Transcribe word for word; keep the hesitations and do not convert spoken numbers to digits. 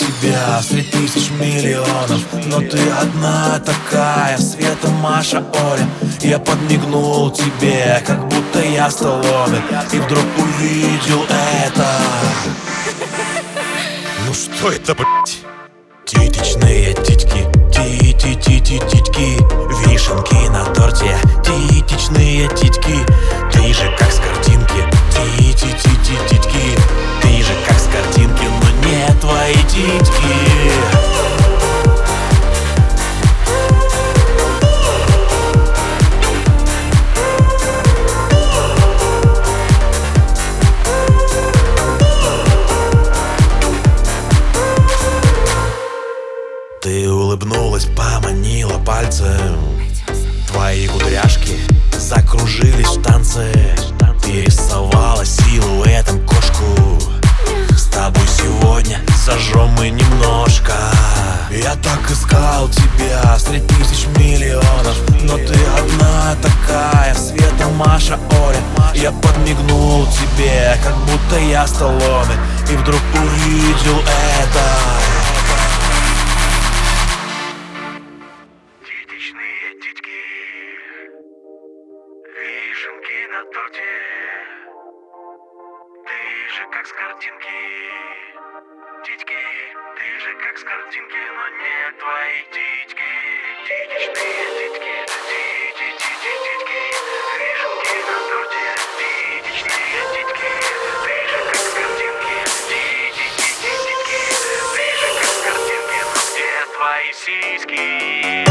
тебя среди тысяч миллионов, но ты одна такая, Света, Маша, Оля. Я подмигнул тебе, как будто я Сталлоне, и вдруг увидел это. Ну что это, блять? Титичные титьки, ти-ти-ти-ти-титьки, вишенки на торте, титичные титьки. Ты же как с картинки, ти-ти-ти-ти-титьки. Ты же как с картинки, но не твои титьки. Ты улыбнулась, поманила пальцем. Твои кудряшки закружились в танце. Ты рисовала силуэтом кошку. С тобой сегодня зажжем мы немножко. Я так искал тебя среди тысяч миллионов, но ты одна такая, Света, Маша, Оля. Я подмигнул тебе, как будто я Сталлоне, и вдруг увидел это. Титичные титьки, вишенки на торте. Ты же как с картинки, титьки. Ты же как с картинки, но не твои титьки. Титичные титьки, ти-ти-ти-ти-титьки, вишенки на торте. Титичные титьки, ты же как с картинки, ти-ти-ти-ти-титьки. Ты же как с картинки, но где твои сиськи?